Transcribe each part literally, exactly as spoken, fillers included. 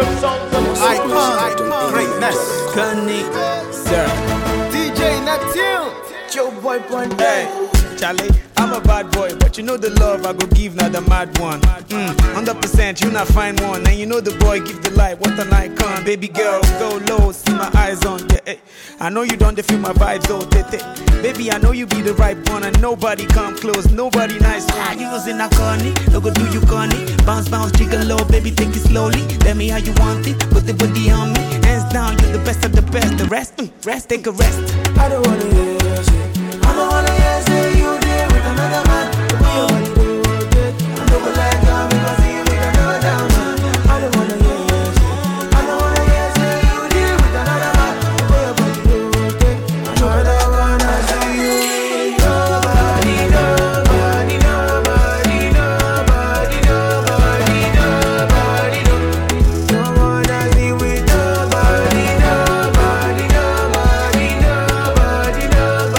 Icon, greatness. Connie, sir. D J Neptune, Joe Boy Point. Hey, Charlie, I'm a bad boy, but you know the love I go give, not the mad one. Mm, one hundred percent, you not find one. And you know the boy give the light, what an icon. Baby girl, go low, see my eyes on. Yeah, hey. I know you don't feel my vibes, oh, tete. Baby, I know you be the right one, and nobody come close, nobody nice one. Ah, you was in a corny, no go do you corny. Bounce, bounce, jiggle low, baby, take it slowly. Tell me how you want it, put the booty on me. Hands down, you're the best of the best. The rest, mm, rest, take a rest. I don't wanna hear your shit. I don't wanna hear say you there with another man. The way you wanna do it, I don't like how me gonna see you with another man. I don't wanna hear your shit. I don't wanna hear say you there with another man. The way you wanna do it, I don't wanna see you with nobody, nobody, nobody, nobody, nobody, nobody, no. Don't wanna see with nobody, nobody, nobody, nobody, nobody,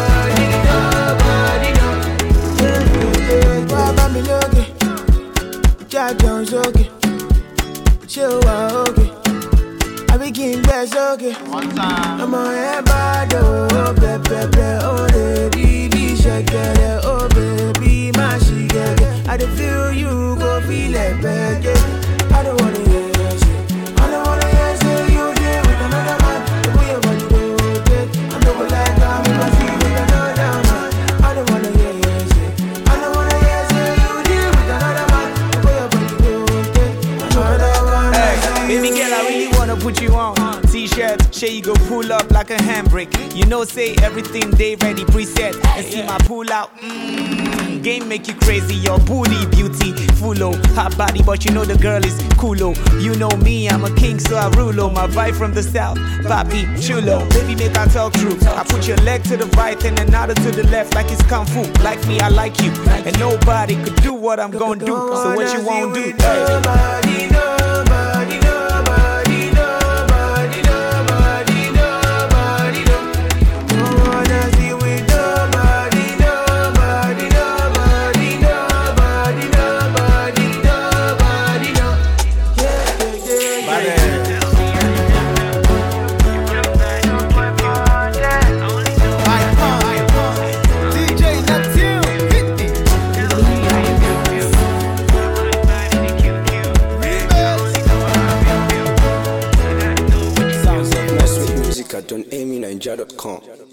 nobody, no. Baba mi lókè, Jajon sókè, ṣé o wà okay? Àbí kí n gbé sókè? Ọmọ ẹ bá dòwó pẹpẹpẹ, ó lè rí bí ṣẹ̀kẹ̀rẹ̀, ó bèbí má ṣì gẹ̀gẹ̀. I dey feel you go feel it bẹ́gẹ̀. I don't wanna hear your shit. I don't wanna hear say you dey with another man. The way your body do it, I don't like how me gonna see with another man. I don't wanna hear your shit. I don't wanna hear say you dey with another man. The way your body do it, I don't wanna Hey, see baby you. girl, I really wanna put you on. T-shirt, shey you go pull up like a handbrake. You know, say everything they ready preset. And see my pull out. Mm, game make you crazy, your booty beauty full oh, hot body, but you know the girl is cool oh. You know me, I'm a king, so I rule oh. My vibe from the south, papi chulo. Baby, make I talk true. I put your leg to the right and another to the left, like it's kung fu. Like me, I like you, and nobody could do what I'm gonna do. So what you won't do? Hey. Nobody, nobody, nobody, nobody, nobody, nobody, no. Don't wanna see with nobody, nobody, nobody, nobody, nobody, nobody, no. Yeah, yeah, yeah, Bye yeah. then. Icon, D J Neptune, fifty. Sounds of West Music at don amy ninja dot com.